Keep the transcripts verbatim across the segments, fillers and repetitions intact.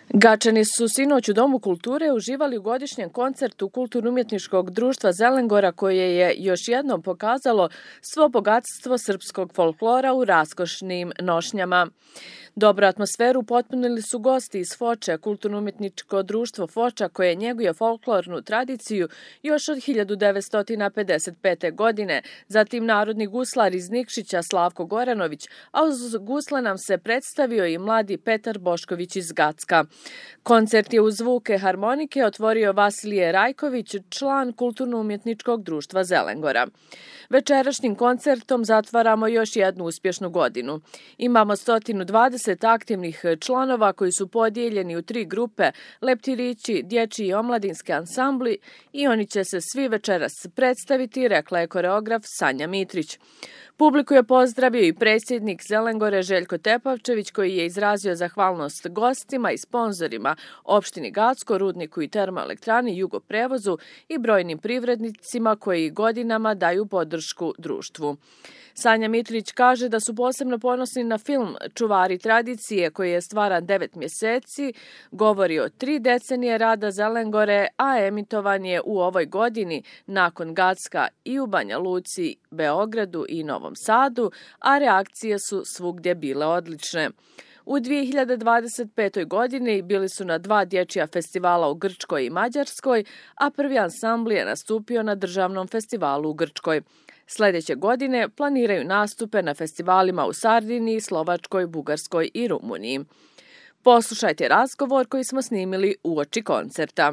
Gačani su sinoć u Domu kulture uživali u godišnjem koncertu Kulturno-umjetničkog društva Zelengora koje je još jednom pokazalo svo bogatstvo srpskog folklora u raskošnim nošnjama. Dobru atmosferu potpunili su gosti iz Foče, Kulturno-umjetničko društvo Foča koje njeguje folklornu tradiciju još od hiljadu devetsto pedeset pete. godine, zatim narodni guslar iz Nikšića Slavko Goranović, a uz gusle nam se predstavio i mladi Petar Bošković iz Gacka. Koncert je uz zvuke harmonike otvorio Vasilije Rajković, član Kulturno-umjetničkog društva Zelengora. Večerašnjim koncertom zatvaramo još jednu uspješnu godinu. Imamo sto dvadeset aktivnih članova koji su podijeljeni u tri grupe, leptirići, dječji i omladinski ansambli i oni će se svi večeras predstaviti, rekla je koreograf Sanja Mitrić. Publiku je pozdravio i predsjednik Zelengore Željko Tepavčević koji je izrazio zahvalnost gostima i sponzorima opštini Gacko, Rudniku i termoelektrani Jugoprevozu i brojnim privrednicima koji godinama daju podršku društvu. Sanja Mitrić kaže da su posebno ponosni na film Čuvari tradicije koji je stvaran devet mjeseci, govori o tri decenije rada Zelengore, a emitovan je u ovoj godini nakon Gacka i u Banja Luci, Beogradu i Novom Sadu, a reakcije su svugdje bile odlične. U dvije hiljade dvadeset petoj. godini bili su na dva dječja festivala u Grčkoj i Mađarskoj, a prvi ansambl je nastupio na državnom festivalu u Grčkoj. Sljedeće godine planiraju nastupe na festivalima u Sardiniji, Slovačkoj, Bugarskoj i Rumuniji. Poslušajte razgovor koji smo snimili uoči koncerta.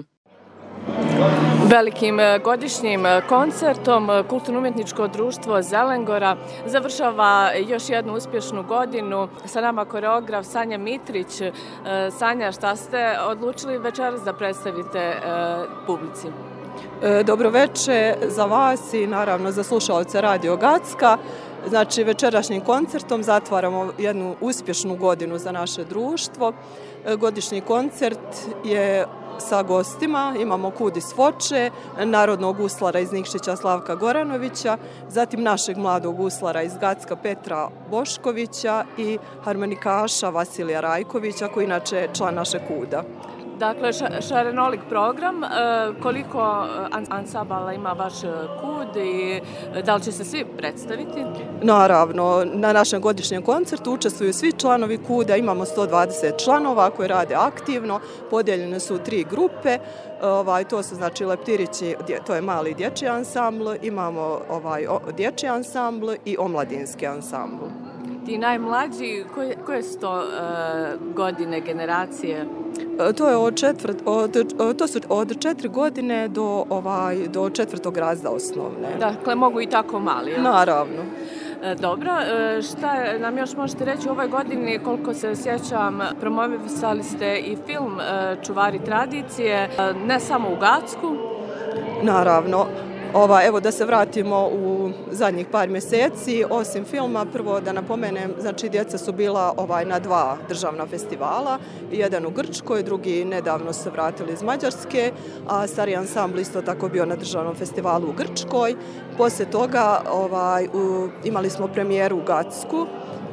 Velikim godišnjim koncertom Kulturno-umjetničko društvo Zelengora završava još jednu uspješnu godinu. Sa nama koreograf Sanja Mitrić. Sanja, šta ste odlučili večeras da predstavite publici? Dobro večer za vas i naravno za slušalce Radio Gacka. Znači, večerašnjim koncertom zatvaramo jednu uspješnu godinu za naše društvo. Godišnji koncert je sa gostima, imamo Kud iz Foče, narodnog guslara iz Nikšića Slavka Goranovića, zatim našeg mladog guslara iz Gacka Petra Boškovića i harmonikaša Vasilija Rajkovića koji inače je član naše Kuda. Dakle, šarenolik program. Koliko ansambala ima vaš Kud i da li će se svi predstaviti? Naravno, na našem godišnjem koncertu učestvuju svi članovi Kuda, imamo sto dvadeset članova koji rade aktivno, podijeljene su u tri grupe, ovaj, to su znači leptirići, to je mali dječji ansambl, imamo ovaj, dječji ansambl i omladinski ansambl. Ti najmlađi, koje, koje su to uh, godine, generacije? To je od četvrt, od, to su od četiri godine do ovaj do četvrtog razreda osnovne. Dakle, mogu i tako mali. Ja? Naravno. Dobro, šta nam još možete reći u ovoj godini, koliko se sjećam, promovisali ste i film Čuvari tradicije, ne samo u Gacku? Naravno. Ova, evo da se vratimo u zadnjih par mjeseci, osim filma, prvo da napomenem, znači djeca su bila ovaj, na dva državna festivala, jedan u Grčkoj, drugi nedavno se vratili iz Mađarske, a stari ansambl isto tako bio na državnom festivalu u Grčkoj. Poslije toga ovaj, u, imali smo premijeru u Gacku,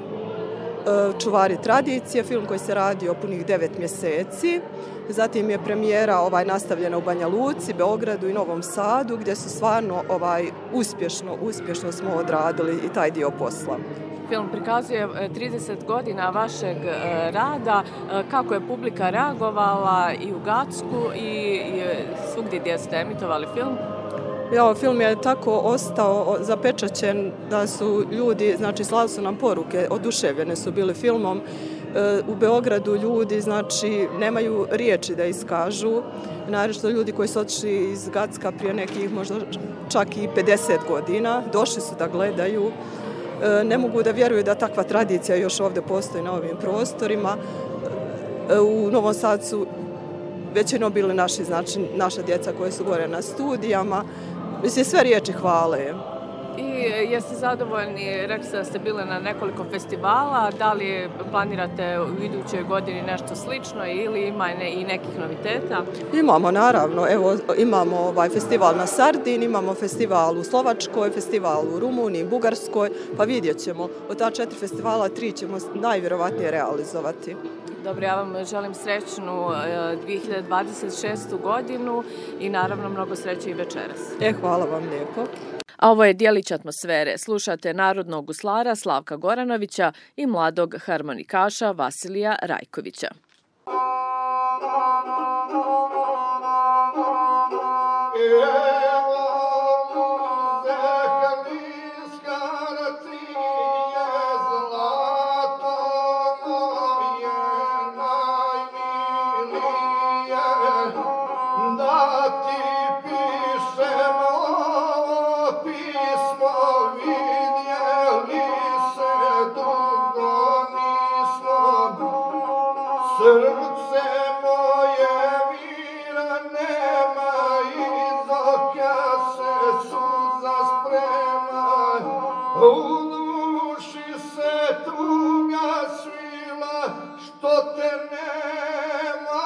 Čuvari tradicije, film koji se radio punih devet mjeseci. Zatim je premijera ovaj, nastavljena u Banja Luci, Beogradu i Novom Sadu, gdje su stvarno ovaj, uspješno, uspješno smo odradili i taj dio posla. Film prikazuje trideset godina vašeg rada. Kako je publika reagovala i u Gacku i svugdje gdje ste emitovali film? Ja, film je tako ostao zapečaćen da su ljudi, znači slali su nam poruke, oduševljene su bili filmom. U Beogradu ljudi, znači, nemaju riječi da iskažu. Naravno, ljudi koji su otišli iz Gacka prije nekih možda čak i pedeset godina, došli su da gledaju. Ne mogu da vjeruju da takva tradicija još ovdje postoji na ovim prostorima. U Novom Sadu su većinom bili naši, znači, naša djeca koje su gore na studijama. Mislim, sve riječi hvale. I jeste zadovoljni, rekli ste da ste bili na nekoliko festivala, da li planirate u idućoj godini nešto slično ili ima i nekih noviteta? Imamo, naravno. Evo, imamo ovaj festival na Sardini, imamo festival u Slovačkoj, festival u Rumuniji, Bugarskoj, pa vidjet ćemo. Od ta četiri festivala tri ćemo najvjerovatnije realizovati. Dobro, ja vam želim srećnu dvije hiljade dvadeset šestu godinu i naravno mnogo sreće i večeras. E, hvala vam lijepo. A ovo je dijelić atmosfere. Slušate narodnog guslara Slavka Goranovića i mladog harmonikaša Vasilija Rajkovića. Srce moje mira nema i dok ja se suza sprema, u duši se tuga svila što te nema,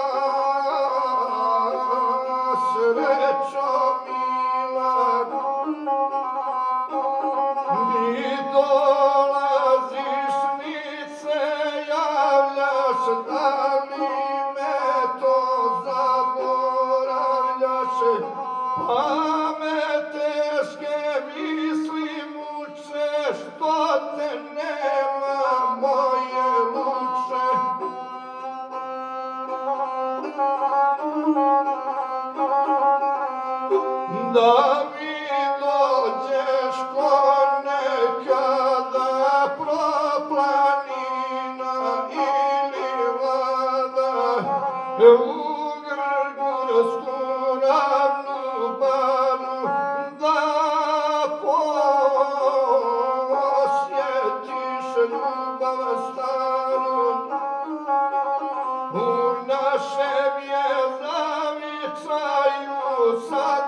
srećo mila. Mi dolaziš, ni se javljaš, da li me to zaboravljaš, pa me teške misli muče, što te nema, moje luče. Da mi dođeš ko nekada proplanina ili vlada, u Grgursku ravnu baru, da posjetiš ljubav staru. U našem je zavičaju sad